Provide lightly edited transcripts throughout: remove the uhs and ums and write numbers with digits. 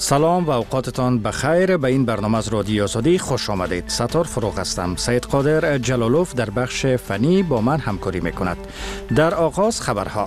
سلام و اوقاتتان بخیر. به این برنامه از رادیو آزادی خوش آمدید. ستار فروغ هستم. سید قادر جلالوف در بخش فنی با من همکاری میکند. در آغاز خبرها.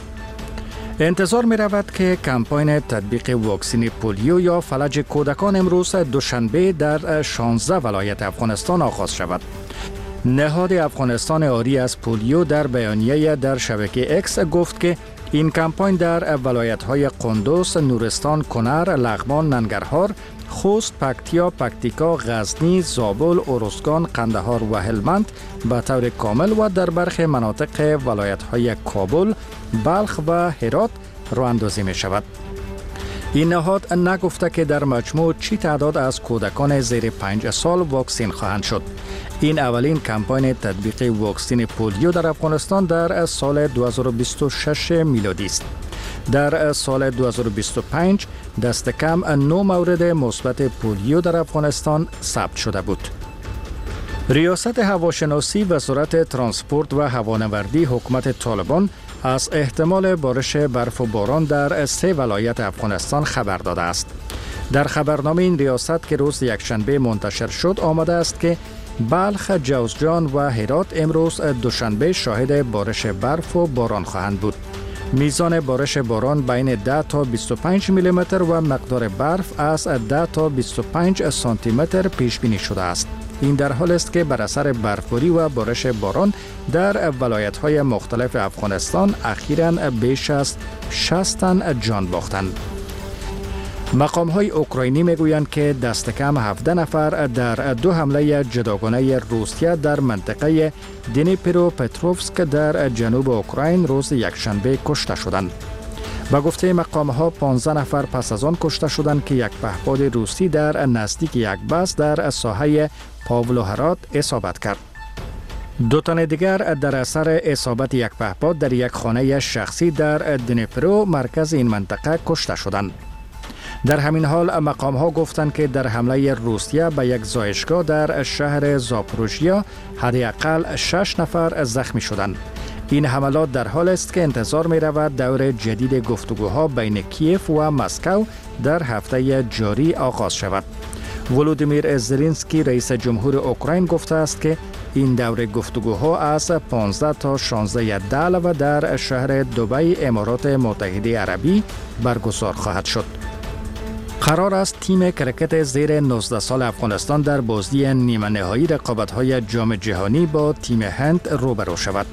انتظار می رود که کمپاین تطبیق واکسن پولیو یا فلج کودکان امروز دوشنبه در 16 ولایت افغانستان آغاز شود. نهاد افغانستان آری از پولیو در بیانیه در شبکه اکس گفت که این کمپاین در ولایت‌های قندوز، نورستان، کنر، لغمان، ننگرهار، خوست، پکتیا، پکتیکا، غزنی، زابل، ارزگان، قندهار و هلمند به طور کامل و در برخی مناطق ولایت‌های کابل، بلخ و هرات راه اندازی می شود. این نهاد نگفته که در مجموع چی تعداد از کودکان زیر 5 سال واکسن خواهند شد. این اولین کمپاین تطبیق واکسن پولیو در افغانستان در سال 2026 میلادی است. در سال 2025 دست کم 9 مورد مثبت پولیو در افغانستان ثبت شده بود. ریاست هواشناسی وزارت ترانسپورت و هوانوردی حکومت طالبان از احتمال بارش برف و باران در 3 ولایت افغانستان خبر داده است. در خبرنامه این ریاست که روز یکشنبه منتشر شد آمده است که بلخ، جوزجان و هرات امروز دوشنبه شاهد بارش برف و باران خواهند بود. میزان بارش باران بین 10 تا 25 میلیمتر و مقدار برف از 10 تا 25 سانتی متر پیش بینی شده است. این در حال است که بر اثر برفباری و بارش باران در ولایت‌های مختلف افغانستان اخیراً بیش از 60 تن جان باختند. مقام‌های اوکراینی میگویند که دست کم 17 نفر در 2 حمله جداگانه روسیه در منطقه دنیپروپتروفسک در جنوب اوکراین روز یکشنبه کشته شدند. با گفته مقام‌ها 15 نفر پس از آن کشته شدند که یک پهپاد روسی در نزدیک یک بس در ساحه پاولوهرات اصابت کرد. 2 تن دیگر در اثر اصابت یک پهپاد در یک خانه شخصی در دنیپرو مرکز این منطقه کشته شدند. در همین حال مقام‌ها گفتند که در حمله روسیه به یک زایشگاه در شهر زاپوروژیا حداقل 6 نفر زخمی شدند. این حملات در حال است که انتظار می رود دور جدید گفتگوها بین کیف و مسکو در هفته جاری آغاز شود. ولودیمیر زلنسکی رئیس جمهور اوکراین گفته است که این دور گفتگوها از 15 تا 16 دلو در شهر دبی امارات متحده عربی برگزار خواهد شد. قرار است تیم کرکت زیر 19 سال افغانستان در بازی نیمه نهایی رقابت‌های جام جهانی با تیم هند روبرو شود.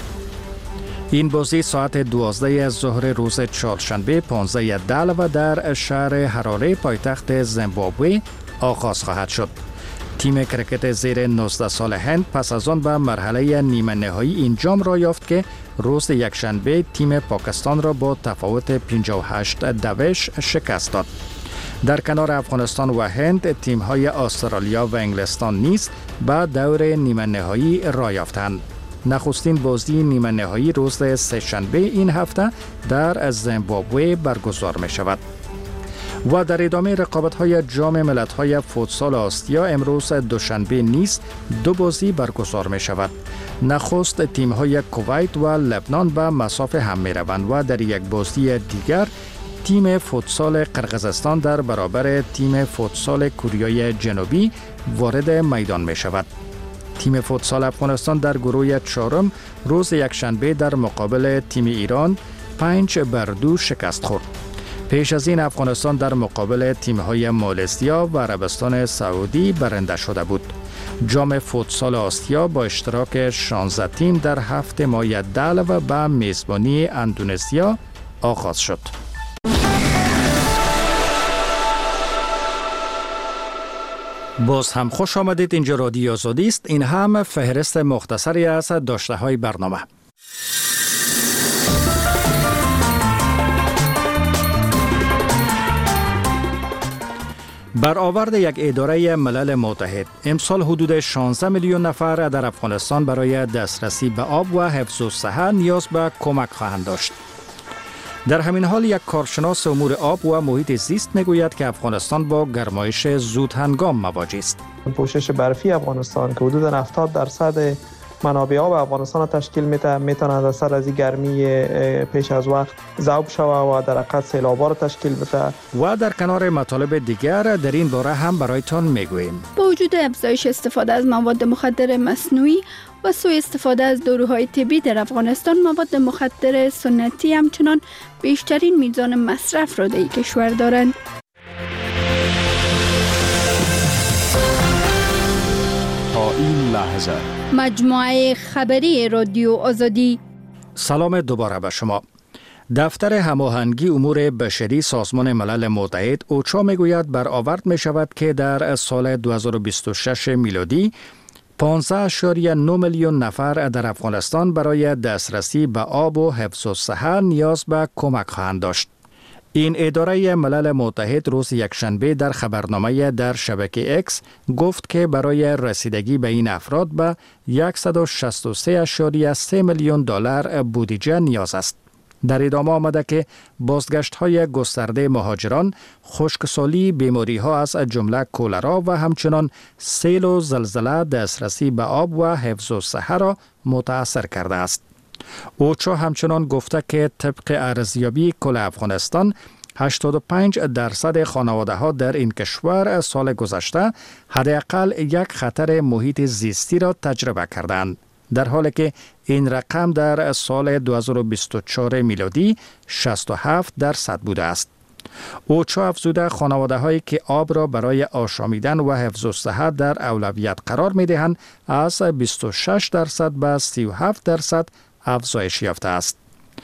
این بازی ساعت 12 ظهر روز چهارشنبه 15 دلو در شهر حراره پایتخت زیمبابوه آغاز خواهد شد. تیم کرکت زیر 19 سال هند پس از آن به مرحله نیمه نهایی این جام را یافت که روز یکشنبه تیم پاکستان را با تفاوت 58 دوش شکست داد. در کنار افغانستان و هند تیم‌های استرالیا و انگلستان نیز به دور نیمه نهایی راه یافتند. نخستین بازی نیمه نهایی روز سه‌شنبه این هفته در زیمبابوه برگزار می شود. و در ادامه رقابت‌های جام ملت‌های فوتسال آسیا امروز دوشنبه نیز 2 بازی برگزار می شود. نخست تیم‌های کویت و لبنان به مساف هم می روند و در یک بازی دیگر تیم فوتسال قرقیزستان در برابر تیم فوتسال کره جنوبی وارد میدان می شود. تیم فوتسال افغانستان در گروه 4 روز یکشنبه در مقابل تیم ایران 5-2 شکست خورد. پیش از این افغانستان در مقابل تیم‌های مالزیا و عربستان سعودی برنده شده بود. جام فوتسال آسیا با اشتراک 16 تیم در 7 ماه دلو به میزبانی اندونزیا آغاز شد. باز هم خوش آمدید. اینجا رادیو آزادی است. این هم فهرست مختصری از داشته‌های برنامه. برآورد یک اداره ملل متحد امسال حدود 16 میلیون نفر در افغانستان برای دسترسی به آب و حفظ الصحه نیاز به کمک خواهند داشت. در همین حال یک کارشناس امور آب و محیط زیست میگوید که افغانستان با گرمایش زود هنگام مواجه است. پوشش برفی افغانستان که حدود 70% منابع آب افغانستان تشکیل میده، میتونه از سر از این گرمی پیش از وقت ذوب شوه و در حقیقت سیلاب‌ها را تشکیل بده. و در کنار مطالب دیگر در این باره هم برایتان میگوییم. با وجود افزایش استفاده از مواد مخدر مصنوعی و سوء استفاده از داروهای طبی در افغانستان، مواد مخدر سنتی همچنان بیشترین میزان مصرف را در کشور دارند. تا این لحظه مجموعه خبری رادیو آزادی. سلام دوباره به شما. دفتر هماهنگی امور بشری سازمان ملل متحد اوچا میگوید برآورد می شود که در سال 2026 میلادی 15.9 میلیون نفر در افغانستان برای دسترسی به آب و حفظ الصحه نیاز به کمک خواهند داشت. این اداره ملل متحد روز یکشنبه در خبرنامه در شبکه اکس گفت که برای رسیدگی به این افراد به 163.3 میلیون دلار بودجه نیاز است. در ادامه آمده که بازگشت‌های گسترده مهاجران، خشکسالی، بیماری‌ها از جمله کولرا و همچنان سیل و زلزله دسترسی به آب و حفظ الصحه را متاثر کرده است. اوچا همچنان گفته که طبق ارزیابی کل افغانستان 85% خانواده‌ها در این کشور سال گذشته حداقل یک خطر محیط زیستی را تجربه کردند، در حالی که این رقم در سال 2024 میلادی 67% بوده است. اوچا افزوده خانواده‌هایی که آب را برای آشامیدن و حفظ الصحه در اولویت قرار می‌دهند از 26% به 37% افزایش یافته است.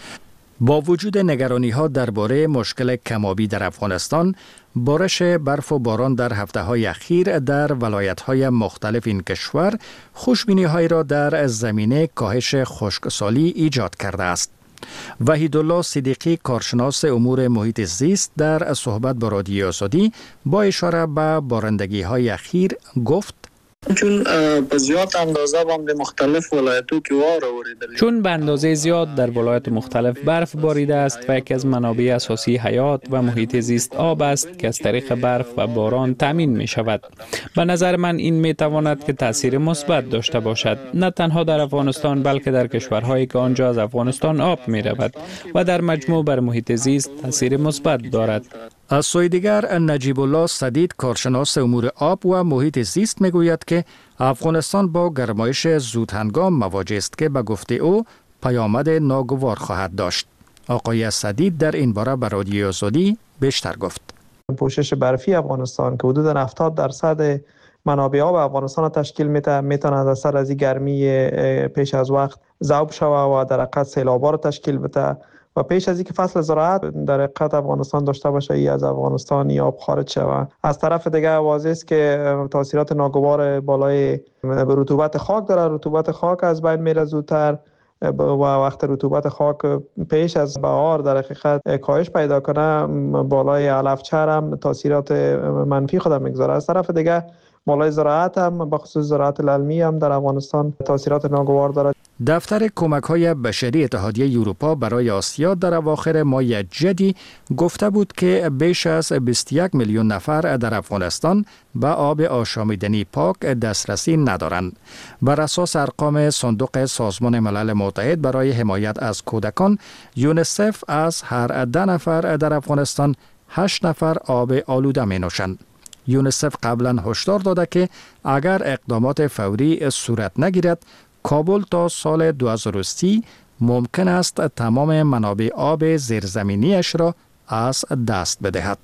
با وجود نگرانی‌ها درباره مشکل کم‌آبی در افغانستان، بارش برف و باران در هفته‌های اخیر در ولایت‌های مختلف این کشور خوشبینی‌هایی را در زمینه کاهش خشکسالی ایجاد کرده است. وحیدالله صدیقی، کارشناس امور محیط زیست، در صحبت با رادیو آزادی با اشاره به بارندگی‌های اخیر گفت: چون به زیاد اندازه به مختلف ولایت‌ها که وریده، چون به اندازه زیاد در ولایت مختلف برف باریده است و یکی از منابع اساسی حیات و محیط زیست آب است که از طریق برف و باران تامین می شود. به نظر من این می تواند که تاثیر مثبت داشته باشد، نه تنها در افغانستان بلکه در کشورهایی که آنجا از افغانستان آب می رود و در مجموع بر محیط زیست تاثیر مثبت دارد. از سوی دیگر نجیب الله سدید، کارشناس امور آب و محیط زیست میگوید که افغانستان با گرمایش زودهنگام مواجه است که به گفته او پیامد ناگوار خواهد داشت. آقای سدید در این باره به رادیو آزادی بیشتر گفت. پوشش برفی افغانستان که حدود 70% منابع آب افغانستان را تشکیل میده، میتونه از سر از این گرمی پیش از وقت ذوب شوه و در حقیقت سیلاب‌ها را تشکیل بده و پیش از اینکه فصل زراعت در حقیقت افغانستان داشته باشه ای از افغانستان آب خارج شود. از طرف دیگه واضح است که تاثیرات ناگوار بالای رطوبت خاک داره. رطوبت خاک از بین میره زودتر و وقت رطوبت خاک پیش از بهار در حقیقت کاهش پیدا کنه، بالای علفچر هم تاثیرات منفی خود میگذاره. از طرف دیگه بالای زراعت هم به خصوص زراعت العلمی هم در افغانستان تاثیرات ناگوار داره. دفتر کمک‌های بشری اتحادیه اروپا برای آسیا در اواخر ماه جدی گفته بود که بیش از 21 میلیون نفر در افغانستان به آب آشامیدنی پاک دسترسی ندارند. بر اساس ارقام صندوق سازمان ملل متحد برای حمایت از کودکان، یونیسف از هر 10 نفر در افغانستان 8 نفر آب آلوده می نوشند. یونیسف قبلا هشدار داده که اگر اقدامات فوری صورت نگیرد، کابل تا سال 2030 ممکن است تمام منابع آب زیرزمینیش را از دست بدهد.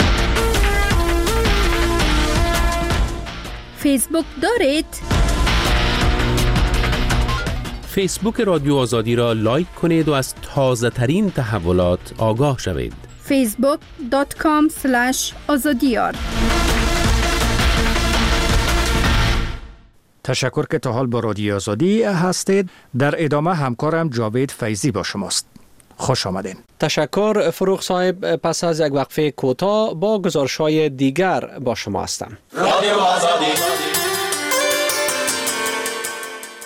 فیسبوک دارید؟ فیسبوک رادیو آزادی را لایک کنید و از تازه ترین تحولات آگاه شوید. facebook.com/azadiyar. تشکر که تا حال با رادیو آزادی هستید. در ادامه همکارم جاوید فیضی با شماست. خوش آمدین. تشکر فروغ صاحب. پس از یک وقفه کوتاه با گزارش‌های دیگر با شما هستم. رادیو آزادی.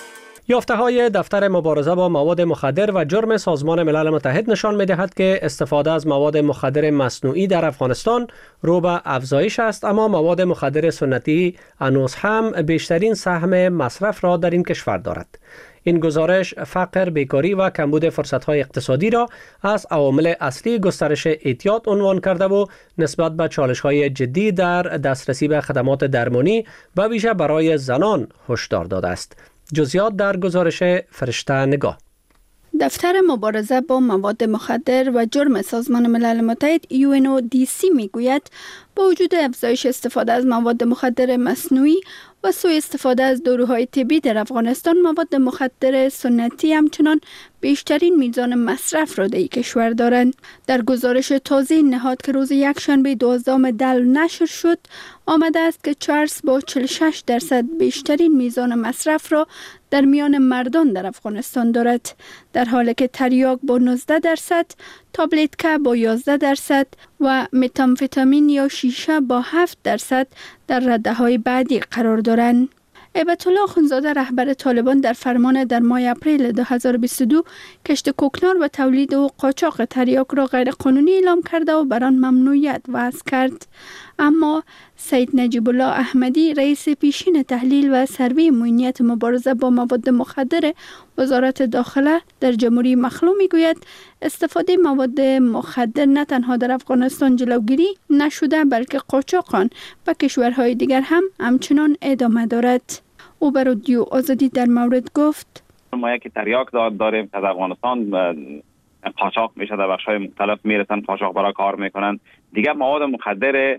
یافته‌های دفتر مبارزه با مواد مخدر و جرم سازمان ملل متحد نشان می‌دهد که استفاده از مواد مخدر مصنوعی در افغانستان رو به افزایش است، اما مواد مخدر سنتی هنوز هم بیشترین سهم مصرف را در این کشور دارد. این گزارش فقر، بیکاری و کمبود فرصت‌های اقتصادی را از عوامل اصلی گسترش اعتیاد عنوان کرده و نسبت به چالش‌های جدی در دسترسی به خدمات درمانی و ویژه برای زنان هشدار داده است. جزئیات در گزارش فرشته نگاه. دفتر مبارزه با مواد مخدر و جرم سازمان ملل متحد UNODC میگوید با وجود افزایش استفاده از مواد مخدر مصنوعی و سوء استفاده از داروهای طبی در افغانستان، مواد مخدر سنتی همچنان بیشترین میزان مصرف را در کشور دارند. در گزارش تازه نهاد که روز یکشنبه 12 دی نشر شد، آمده است که چرس با 46% بیشترین میزان مصرف را در میان مردان در افغانستان دارد، در حالی که تریاک با 19%، تابلتکا با 11% و متامفتامین یا شیشه با 7% در رده‌های بعدی قرار دارند. هیبت الله اخوندزاده رهبر طالبان در فرمان در ماه اپریل 2022 کشت کوکنار و تولید و قاچاق تریاک را غیر قانونی اعلام کرده و بر آن ممنوعیت وضع کرد. اما سید نجیب الله احمدی رئیس پیشین تحلیل و سروی معینیت مبارزه با مواد مخدر وزارت داخله در جمهوری مخلوع میگوید استفاده مواد مخدر نه تنها در افغانستان جلوگیری نشده بلکه قاچاق آن و کشورهای دیگر هم همچنان ادامه دارد. او بر رادیو آزادی در مورد گفت: ما یک تریاک داریم که در افغانستان قاچاق میشه، در بخش‌های مختلف میرسن قاچاق برای کار میکنن. دیگه مواد مخدر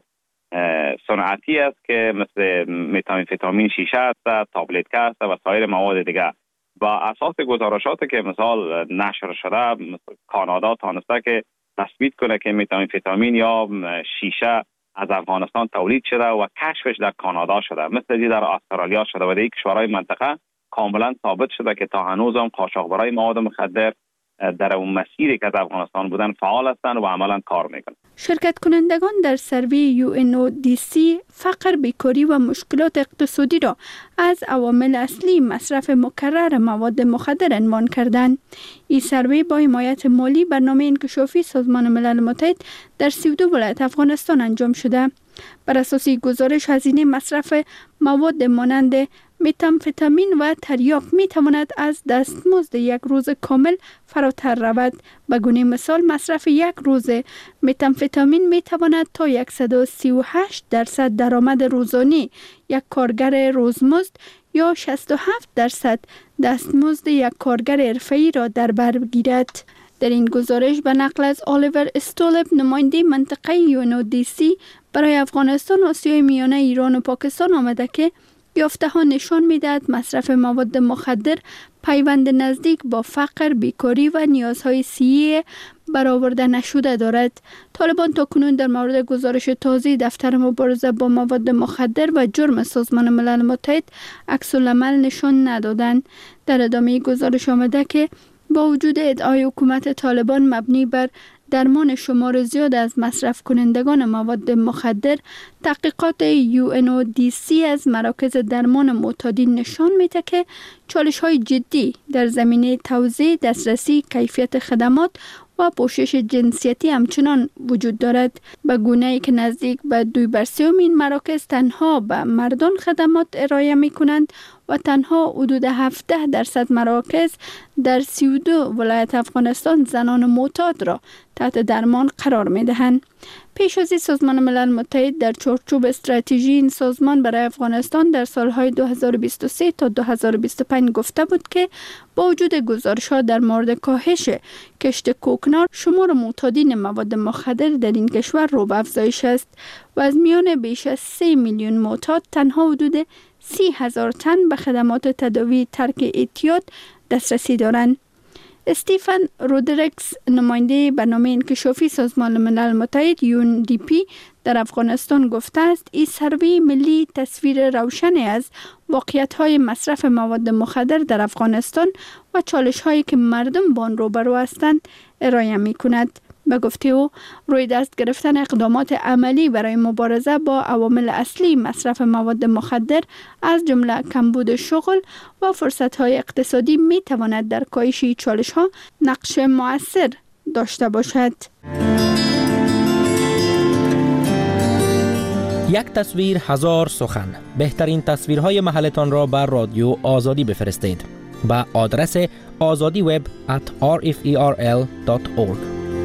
صنعتی است که مثل متامفتامین شیشه است، تابلتکا است و سایر مواد دیگه. با اساس گزارشاتی که مثال نشر شده، کانادا تانسته که تثبیت کنه که متامفتامین یا شیشه از افغانستان تولید شده و کشفش در کانادا شده، مثل در استرالیا شده و در کشورهای منطقه کاملا ثابت شده که تا هنوز هم قاچاقبرای مواد مخدر در اون مسیری که از افغانستان بودن فعال هستند و عملا کار میکنند. شرکت کنندگان در سروی UNODC فقر، بیکاری و مشکلات اقتصادی را از عوامل اصلی مصرف مکرر مواد مخدر عنوان کردند. این سروی با حمایت مالی برنامه انکشافی سازمان ملل متحد در 32 ولایت افغانستان انجام شده. بر اساس گزارش هزینه مصرف مواد مانند متامفتامین و تریاک می تواند از دستمزد یک روز کامل فراتر رود. به گونه مثال مصرف یک روز متامفتامین می تواند تا 138% درآمد روزانه یک کارگر روزمزد یا 67% دستمزد یک کارگر حرفه‌ای را در بر بگیرد. در این گزارش به نقل از آلیور استولب، نماینده منطقه UNODC برای افغانستان، آسیای میانه، ایران و پاکستان آمده که یافته‌ها نشان می‌دهد مصرف مواد مخدر پیوند نزدیک با فقر، بیکاری و نیازهای صحی برآورده نشده دارد. طالبان تاکنون در مورد گزارش تازه دفتر مبارزه با مواد مخدر و جرم سازمان ملل متحد عکس‌العمل نشان ندادند. در ادامه گزارش آمده که با وجود ادعای حکومت طالبان مبنی بر درمان شمار زیاد از مصرف کنندگان مواد مخدر، تحقیقات UNODC از مراکز درمان معتادین نشان میده که چالش‌های جدی در زمینه توزیع، دسترسی، کیفیت خدمات و پوشش جنسیتی همچنان وجود دارد، به گونه‌ای که نزدیک به 2/3 این مراکز تنها به مردان خدمات ارائه می کنند و تنها حدود 17% مراکز در 32 ولایت افغانستان زنان معتاد را تحت درمان قرار می دهند. پیش از این سازمان ملل متحد در چارچوب استراتژی این سازمان برای افغانستان در سالهای 2023 تا 2025 گفته بود که با وجود گزارش‌ها در مورد کاهش کشت کوکنار، شمار معتادین مواد مخدر در این کشور رو به افزایش است و از میان بیش از 3 میلیون معتاد تنها حدود 30,000 تن به خدمات تداوی ترک اعتیاد دسترسی دارند. استیفن رودریکس، نماینده برنامه انکشافی سازمان ملل متحد UNDP در افغانستان گفته است این سروی ملی تصویر روشنی از واقعیت‌های مصرف مواد مخدر در افغانستان و چالش‌هایی که مردم با آن روبرو هستند ارائه می‌کند. به گفته او روی دست گرفتن اقدامات عملی برای مبارزه با عوامل اصلی مصرف مواد مخدر از جمله کمبود شغل و فرصت‌های اقتصادی می تواند در کاهش چالش‌ها نقش مؤثر داشته باشد. یک تصویر هزار سخن. بهترین تصویرهای محلتان را بر رادیو آزادی بفرستید به آدرس azadiweb@rferl.org.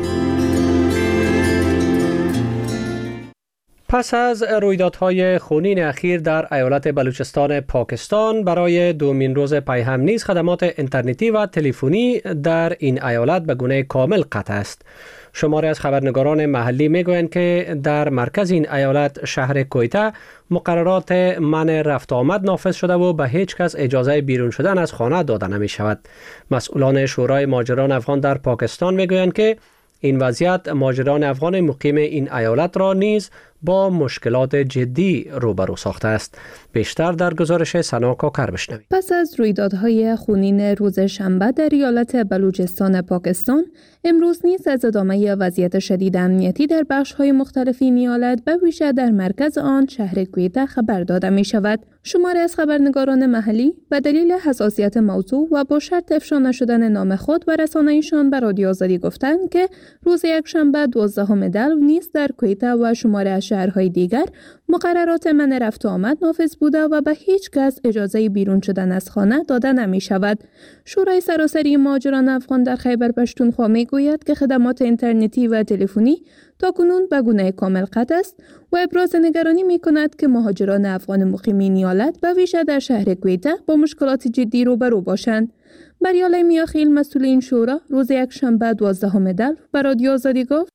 پس از رویدادهای خونین اخیر در ایالت بلوچستان پاکستان، برای دومین روز پی هم نیز خدمات اینترنتی و تلفنی در این ایالت به گونه کامل قطع است. شماری از خبرنگاران محلی میگویند که در مرکز این ایالت شهر کویتا مقررات منع رفت آمد نافذ شده و به هیچ کس اجازه بیرون شدن از خانه داده نمی شود. مسئولان شورای مهاجران افغان در پاکستان میگویند که این وضعیت مهاجران افغان مقیم این ایالت را نیز با مشکلات جدی روبرو ساخته است. بیشتر در گزارش سنا کاکر بشنوید. پس از رویدادهای خونین روز شنبه در ایالت بلوچستان پاکستان، امروز نیز از ادامه وضعیت شدید امنیتی در بخش‌های مختلف این ایالت به ویژه در مرکز آن شهر کویتا خبر داده می شود. شماری از خبرنگاران محلی به دلیل حساسیت موضوع و با شرط افشا نشدن نام خود و رسانه‌ایشان به رادیو آزادی گفتند که روز یکشنبه 12 دلو نیز در کویتا و شماری از شهرهای دیگر مقررات منع رفت و آمد نافذ بوده و به هیچ کس اجازه بیرون شدن از خانه داده نمی شود. شورای سراسری مهاجران افغان در خیبر پشتونخوا می گوید که خدمات اینترنتی و تلفنی تاکنون به گونه کامل قطع است و ابراز نگرانی می کند که مهاجران افغان مقیم این ایالت به ویژه در شهر کویتا با مشکلات جدی روبرو باشند. بریاله میاخیل مسئول این شورا روز یکشنبه 12 دلو به رادیو آزادی گفت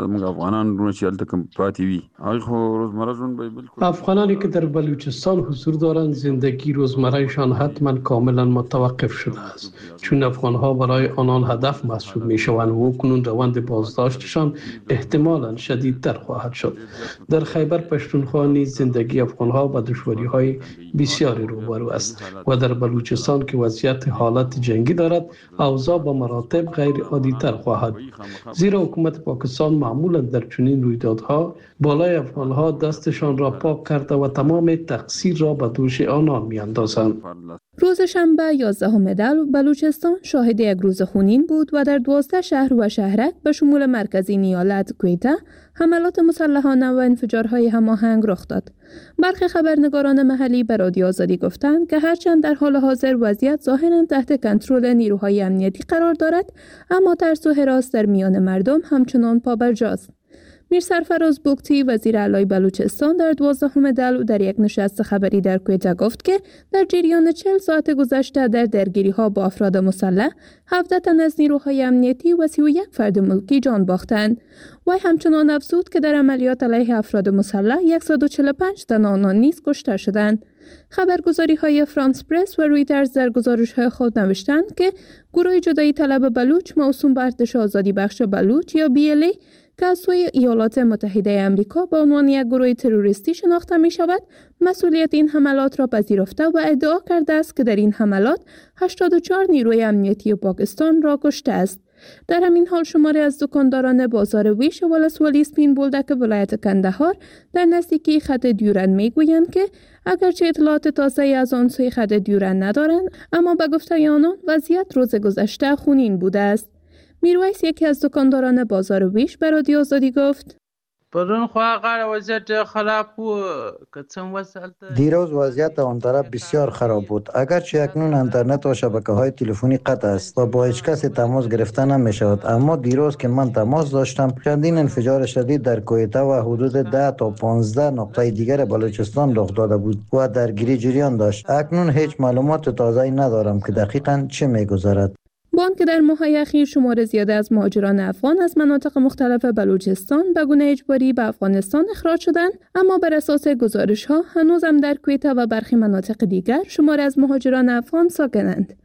افغانانی که در بلوچستان حضور دارند زندگی روزمرهشان حتما کاملا متوقف شده است، چون افغانها برای آنان هدف محسوب می شوند و کنون روند بازداشتشان احتمالا شدیدتر خواهد شد. در خیبر پشتونخوا نیز زندگی افغانها با دشواری‌های بسیاری روبرو است و در بلوچستان که وضعیت حالت جنگی دارد، اوضاع با مراتب غیر عادی‌تر خواهد بود، زیرا حکومت پاکستان معمولا در چنین رویدادها بالای افغانها دستشان را پاک کرده و تمام تقصیر را به دوش آنان می‌اندازند. روز شنبه 11 دلو بلوچستان شاهد یک روز خونین بود و در 12 شهر و شهرک به شمول مرکزی ایالت کویتا حملات مسلحانه و انفجارهای هماهنگ رخ داد. برخی خبرنگاران محلی به رادیو آزادی گفتند که هرچند در حال حاضر وضعیت ظاهراً تحت کنترل نیروهای امنیتی قرار دارد، اما ترس و هراس در میان مردم همچنان پابرجاست. میر سرفراز بوکتی وزیر اعلی بلوچستان در 12 دلو در یک نشست خبری در کویتا گفت که در جریان 40 ساعت گذشته در درگیری‌ها با افراد مسلح 17 تن از نیروهای امنیتی و 31 فرد ملکی جان باختند. وی همچنان افزود که در عملیات علیه افراد مسلح 145 تن آنان نیز کشته شدند. خبرگزاری‌های فرانس پرس و رویترز در گزارش‌های خود نوشتند که گروه جدایی طلب بلوچ موسوم به ارتش آزادی بخش بلوچ یا BLA که از سوی ایالات متحده آمریکا به عنوان یک گروه تروریستی شناخته می شود، مسئولیت این حملات را پذیرفته و ادعا کرده است که در این حملات 84 نیروی امنیتی پاکستان را کشته است. در همین حال شماری از دکانداران بازار ویش ولسوالی سپین بولدک ولایت کندهار در نزدیکی خط دیورند می گویند که اگرچه اطلاعات تازه از آن سوی خط دیورند ندارند، اما به گفته آنان وضعیت روز گذشته خونین بوده است. میرویس یکی از دکانداران بازار ویش به رادیو آزادی گفت دیروز وضعیت آن طرف بسیار خراب بود. اگرچه اکنون اینترنت و شبکه‌های تلفنی قطع است و با هیچ کس تماس گرفته نمی‌شود، اما دیروز که من تماس داشتم چندین انفجار شدید در کویتا و حدود 10 تا 15 نقطه دیگر بلوچستان رخ داده بود و درگیری جریان داشت. اکنون هیچ معلومات تازه‌ای ندارم که دقیقاً چه می‌گذرد. با آنکه در ماه‌های اخیر شمار زیاده از مهاجران افغان از مناطق مختلف بلوچستان به گونه اجباری به افغانستان اخراج شدند، اما بر اساس گزارش‌ها هنوز هم در کویتا و برخی مناطق دیگر شمار از مهاجران افغان ساکنند.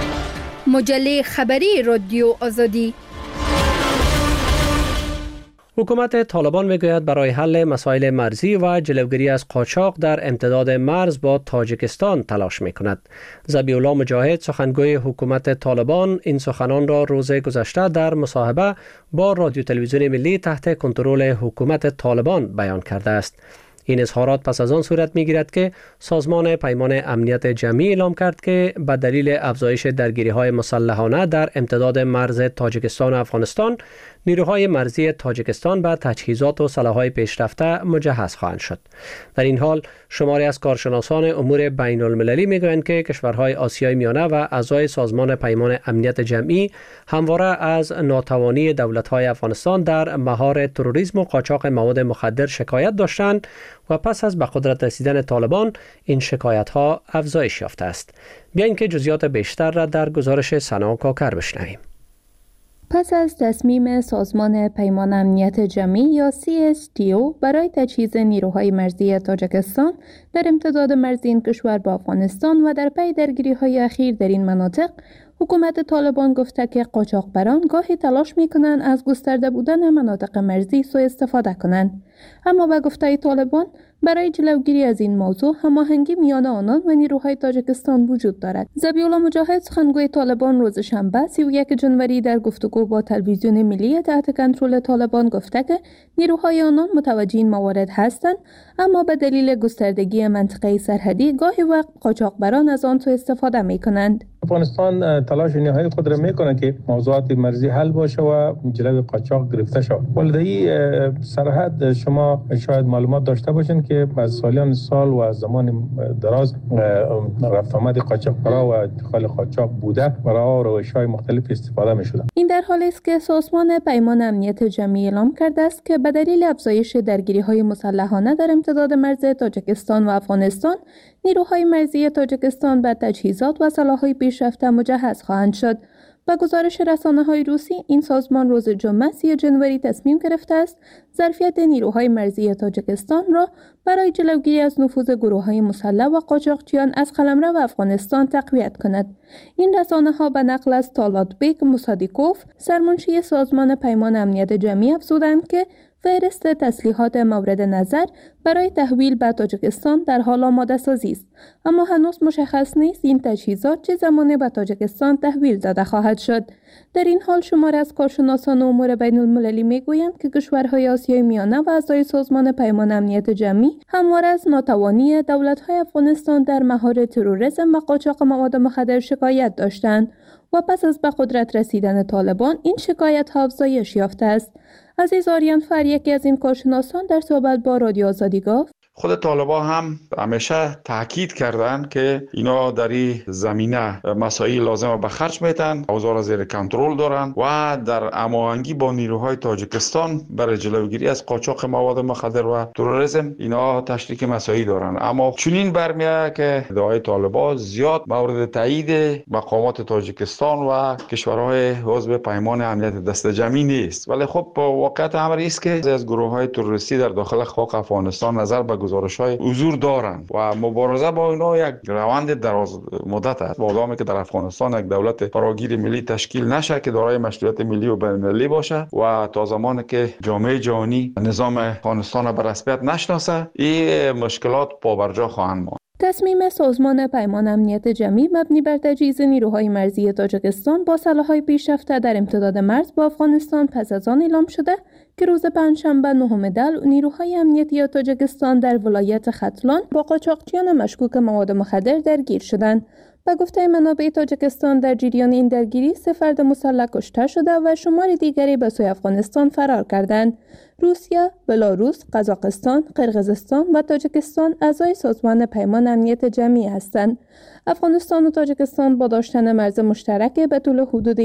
مجله خبری رادیو آزادی. حکومت طالبان میگوید برای حل مسائل مرزی و جلوگیری از قاچاق در امتداد مرز با تاجیکستان تلاش میکند. ذبیح الله مجاهد سخنگوی حکومت طالبان این سخنان را روز گذشته در مصاحبه با رادیو تلویزیون ملی تحت کنترل حکومت طالبان بیان کرده است. این اظهارات پس از آن صورت میگیرد که سازمان پیمان امنیت جمعی اعلام کرد که به دلیل افزایش درگیری‌های مسلحانه در امتداد مرز تاجیکستان و افغانستان، نیروهای مرزی تاجیکستان به تجهیزات و سلاح‌های پیشرفته مجهز خواهند شد. در این حال شماری از کارشناسان امور بین المللی میگویند که کشورهای آسیای میانه و اعضای سازمان پیمان امنیت جمعی همواره از ناتوانی دولت‌های افغانستان در مهار تروریسم و قاچاق مواد مخدر شکایت داشتند و پس از به قدرت رسیدن طالبان این شکایت‌ها افزایش یافته است. بیایید که جزئیات بیشتر را در گزارش سنا کاکر بشنویم. پس از تصمیم سازمان پیمان امنیت جمعی یا CSTO برای تجهیز نیروهای مرزی تاجیکستان در امتداد مرز این کشور با افغانستان و در پی درگیری‌های اخیر در این مناطق، حکومت طالبان گفته که قاچاقبران گاهی تلاش می‌کنند از گسترده بودن مناطق مرزی سوء استفاده کنند. اما به گفته طالبان برای جلوگیری از این موضوع هماهنگی میان آنان و نیروهای تاجیکستان وجود دارد. ذبیح الله مجاهد سخنگوی طالبان روز شنبه 31 جنوری در گفتگو با تلویزیون ملی تحت کنترل طالبان گفته که نیروهای آنان متوجه این موارد هستند، اما به دلیل گستردگی منطقه سرحدی گاهی وقت قاچاقبران از آن سوء استفاده می‌کنند. افغانستان تلاش نهایی خود را میکنه که موضوعات مرزی حل باشه و جلوی قاچاق گرفته شود. ولی سرحد شما شاید معلومات داشته باشین که از سالیان سال و از زمان دراز رفت آمد قاچاقبرا و ادخال قاچاق بوده و روش‌های مختلف استفاده می‌شده. این در حالی است که سازمان پیمان امنیت جمعی اعلام کرده است که به دلیل افزایش درگیری‌های مسلحانه در امتداد مرز تاجیکستان و افغانستان، نیروهای مرزی تاجیکستان به تجهیزات و سلاح‌های پیشرفته مجهز خواهند شد. با گزارش رسانه‌های روسی، این سازمان روز جمعه 30 جنوری تصمیم گرفته است ظرفیت نیروهای مرزی تاجیکستان را برای جلوگیری از نفوذ گروه‌های مسلح و قاچاقچیان از قلمرو و افغانستان تقویت کند. این رسانه‌ها به نقل از تالاتبیک موسادیکوف، سرمنشی سازمان پیمان امنیت جمعی، افزودند که فهرست تسلیحات مورد نظر برای تحویل به تاجیکستان در حال آماده سازی است، اما هنوز مشخص نیست این تجهیزات چه زمانی به تاجیکستان تحویل داده خواهد شد. در این حال شماری از کارشناسان امور بین المللی میگویند که کشورهای آسیای میانه و اعضای سازمان پیمان امنیت جمعی همواره از ناتوانی دولت‌های افغانستان در مهار تروریسم و قاچاق مواد مخدر شکایت داشتند و پس از به قدرت رسیدن طالبان این شکایت‌ها افزایش یافته است. عزیز آریان فر، یکی از این کارشناسان، در صحبت با رادیو آزادی گفت خود طالبان هم همیشه تاکید کردند که اینا در این زمینه مسائل لازم به خرج میتن، اوضاع را زیر کنترل دارن و در هماهنگی با نیروهای تاجیکستان برای جلوگیری از قاچاق مواد مخدر و تروریسم اینا تشریک مسائل دارن. اما چنین برمیاد که ادعای طالبان زیاد مورد تایید مقامات تاجیکستان و کشورهای عضو پیمان امنیت دست جمعی نیست. ولی خب واقعیت امر است که از گروه‌های تروریستی در داخل خاک افغانستان نظر به گزارش‌های حضور دارند و مبارزه با اینا یک روند دراز مدت است. مادامی که در افغانستان یک دولت فراگیر ملی تشکیل نشه که دارای مشروعیت ملی و بین‌المللی باشه و تا زمانی که جامعه جهانی نظام افغانستان را به رسمیت نشناسه، این مشکلات پابرجا خواهند ماند. تصمیم سازمان پیمان امنیت جمعی مبنی بر تجهیز نیروهای مرزی تاجیکستان با سلاح‌های پیشرفته در امتداد مرز با افغانستان پس از آن اعلام شده که روز پنجشنبه 9 دی نیروهای امنیتی تاجیکستان در ولایت ختلان با قاچاقچیان مشکوک مواد مخدر درگیر شدند. به گفته منابع تاجیکستان در جریان این درگیری 3 فرد مسلح کشته شده و شمار دیگری به سوی افغانستان فرار کردند. روسیه، بلاروس، قزاقستان، قرقیزستان و تاجیکستان اعضای سازمان پیمان امنیت جمعی هستند. افغانستان و تاجیکستان با داشتن مرز مشترک به طول حدود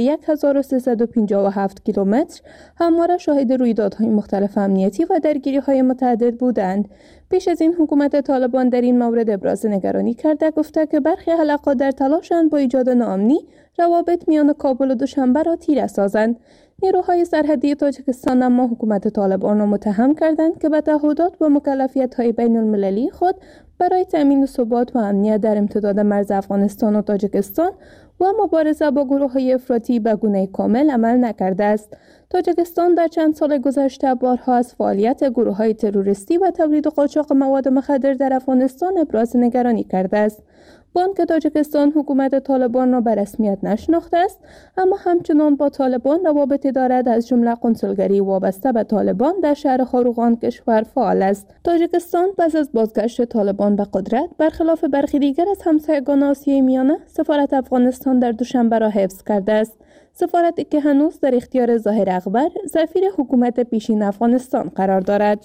1357 کیلومتر همواره شاهد رویدادهای مختلف امنیتی و درگیری‌های متعدد بودند. پیش از این حکومت طالبان در این مورد ابراز نگرانی کرده، گفته که برخی حلقات در تلاشند با ایجاد ناامنی روابط میان کابل و دوشنبه را تیره سازند. نیروهای سرحدی تاجیکستان اما حکومت طالبان را متهم کردند که به تعهدات و مکلفیت‌های بین المللی خود برای تأمین ثبات و امنیت در امتداد مرز افغانستان و تاجیکستان و مبارزه با گروه‌های افراطی به گونه کامل عمل نکرده است. تاجیکستان در چند سال گذشته بارها از فعالیت گروه‌های تروریستی و تولید و قاچاق مواد مخدر در افغانستان ابراز نگرانی کرده است. بانک تاجیکستان حکومت طالبان را به رسمیت نشناخته است، اما همچنان با طالبان روابطی دارد، از جمله قنسولگری وابسته به طالبان در شهر خاروغان کشور فعال است. تاجیکستان پس از بازگشت طالبان به قدرت برخلاف برخی دیگر از همسایگان آسیای میانه سفارت افغانستان در دوشنبه را حفظ کرده است. سفارتی که هنوز در اختیار ظاهر اکبر سفیر حکومت پیشین افغانستان قرار دارد.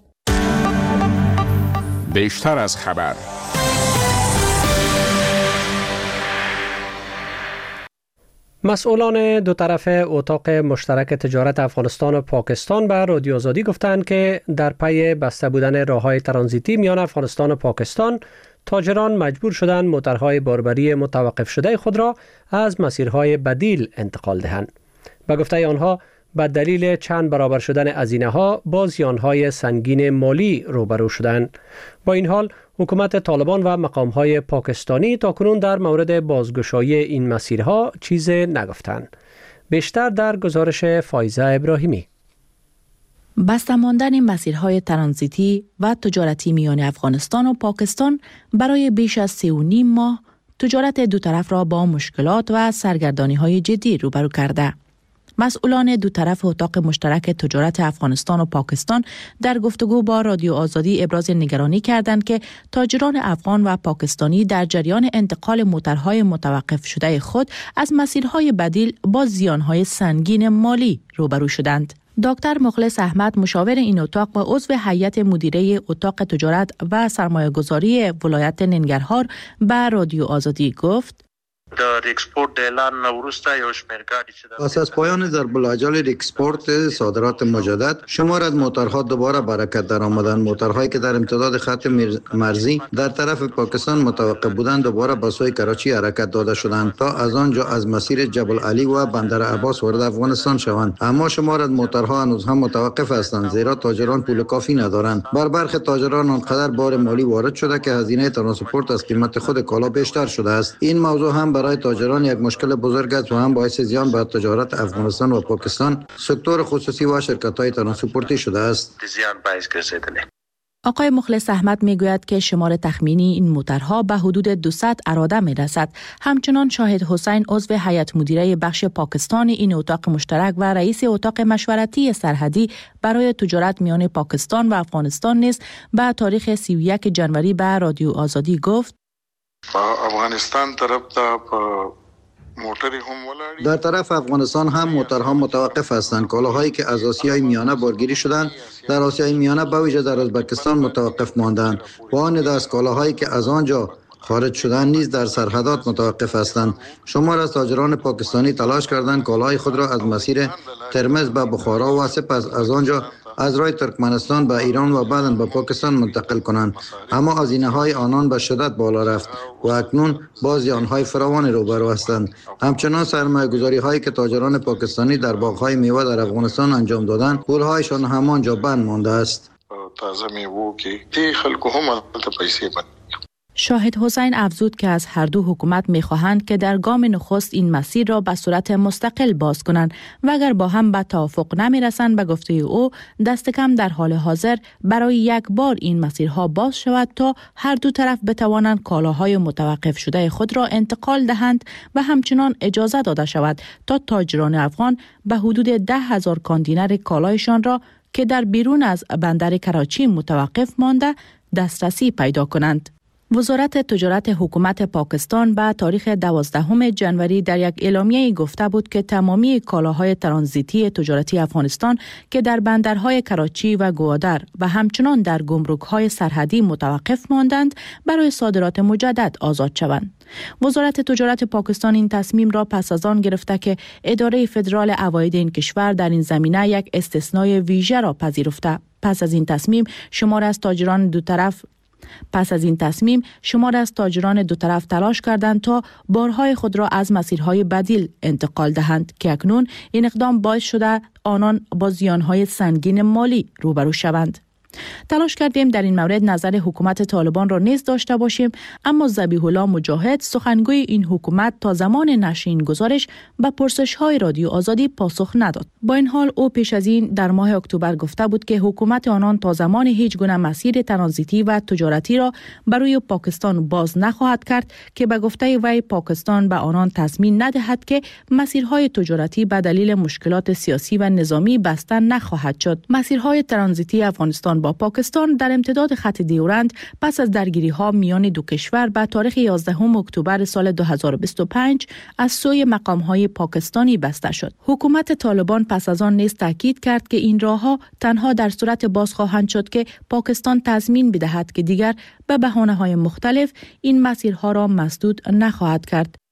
بیشتر از خبر. مسئولان دو طرف اتاق مشترک تجارت افغانستان و پاکستان به رادیو آزادی گفتند که در پی بسته بودن راههای ترانزیتی میان افغانستان و پاکستان، تاجران مجبور شدند موترهای باربری متوقف شده خود را از مسیرهای بدیل انتقال دهند. به گفته آنها، به دلیل چند برابر شدن هزینه‌ها با زیانهای سنگین مالی روبرو شدند. با این حال، حکومت طالبان و مقام‌های پاکستانی تاکنون در مورد بازگشایی این مسیرها چیز نگفتند. بیشتر در گزارش فایزه ابراهیمی. بسته ماندن مسیرهای ترانزیتی و تجارتی میان افغانستان و پاکستان برای بیش از 3.5 ماه تجارت دو طرف را با مشکلات و سرگردانی‌های جدی روبرو کرده. مسئولان دو طرف اتاق مشترک تجارت افغانستان و پاکستان در گفتگو با رادیو آزادی ابراز نگرانی کردند که تاجران افغان و پاکستانی در جریان انتقال موترهای متوقف شده خود از مسیرهای بدیل با زیانهای سنگین مالی روبرو شدند. دکتر مخلص احمد، مشاور این اتاق و عضو هیئت مدیره اتاق تجارت و سرمایه‌گذاری ولایت ننگرهار به رادیو آزادی گفت: د اکسپورت د اعلان وروسته یو شمېر ګاډي چې پس از پایان ضرب العجل اکسپورت صادرات مجدد، شمار از موترها دوباره برکت در آمدند. موترهایی که در امتداد خط مرزی در طرف پاکستان متوقف بودند دوباره به سوی کراچی حرکت داده شدند تا از آنجا از مسیر جبل علی و بندر عباس وارد افغانستان شوند. اما شمار از موترها هنوز هم متوقف هستند، زیرا تاجران پول کافی ندارند. بر برخی تاجران آنقدر بار مالی وارد شده که هزینه ترانسپورت از قیمت خود کالا بیشتر شده است. این موضوع هم برای تاجران یک مشکل بزرگ است و هم باعث زیان به تجارت افغانستان و پاکستان، سکتور خصوصی و شرکت‌های ترانسپورتی شده است. آقای مخلص احمد میگوید که شمار تخمینی این موترها به حدود 200 اراده میرسد. همچنان شاهد حسین، عضو هیئت مدیره بخش پاکستان این اتاق مشترک و رئیس اتاق مشورتی سرحدی برای تجارت میان پاکستان و افغانستان نیز به تاریخ 31 جنوری به رادیو آزادی گفت: افغانستان طرف ته در طرف افغانستان هم موترها متوقف هستند. کالاهایی که از آسیای میانه بارگیری شدند در آسیای میانه به ویژه در ازبکستان متوقف ماندند و آن از کالاهایی که از آنجا خارج شدن نیز در سرحدات متوقف هستند. شمار از تاجران پاکستانی تلاش کردند کالاهای خود را از مسیر ترمز به بخارا و سپس از آنجا از راه ترکمنستان به ایران و بعداً به پاکستان منتقل کنند، اما هزینه‌های آنان به شدت بالا رفت و اکنون با زیان‌های فراوان روبرو هستند. همچنان سرمایه‌گذاری‌هایی که تاجران پاکستانی در باغ‌های میوه در افغانستان انجام دادند، پول‌هایشان همانجا بند مانده است. تازه میوه که تی خلکو هم پیسې بند. شاهد حسین افزود که از هر دو حکومت می‌خواهند که در گام نخست این مسیر را به صورت مستقل باز کنند و اگر با هم به توافق نمی‌رسند، به گفته او دست کم در حال حاضر برای یک بار این مسیرها باز شود تا هر دو طرف بتوانند کالاهای متوقف شده خود را انتقال دهند و همچنان اجازه داده شود تا تاجران افغان به حدود 10,000 کاندینر کالایشان را که در بیرون از بندر کراچی متوقف مانده دسترسی پیدا کنند. وزارت تجارت حکومت پاکستان به تاریخ 12 جنوری در یک اعلامیه گفته بود که تمامی کالاهای ترانزیتی تجارتی افغانستان که در بندرهای کراچی و گوادر و همچنان در گمرک‌های سرحدی متوقف ماندند برای صادرات مجدد آزاد شوند. وزارت تجارت پاکستان این تصمیم را پس از آن گرفته که اداره فدرال عواید این کشور در این زمینه یک استثنای ویژه را پذیرفته. پس از این تصمیم شمار از تاجران دو طرف تلاش کردند تا بارهای خود را از مسیرهای بدیل انتقال دهند که اکنون این اقدام باعث شده آنان با زیانهای سنگین مالی روبرو شوند. تلاش کردیم در این مورد نظر حکومت طالبان را نیز داشته باشیم، اما ذبیح الله مجاهد سخنگوی این حکومت تا زمان نشر این گزارش به پرسش‌های رادیو آزادی پاسخ نداد. با این حال او پیش از این در ماه اکتبر گفته بود که حکومت آنان تا زمان هیچ گونه مسیر ترانزیتی و تجارتی را برای پاکستان باز نخواهد کرد که به گفته وی پاکستان به آنان تضمین ندهد که مسیرهای تجارتی به دلیل مشکلات سیاسی و نظامی بسته نخواهد شد. مسیرهای ترانزیتی افغانستان با پاکستان در امتداد خط دیورند پس از درگیری‌ها میان دو کشور به تاریخ 11 اکتبر سال 2025 از سوی مقام‌های پاکستانی بسته شد. حکومت طالبان پس از آن نیز تاکید کرد که این راه‌ها تنها در صورت باز خواهند شد که پاکستان تضمین بدهد که دیگر به بهانه‌های مختلف این مسیرها را مسدود نخواهد کرد.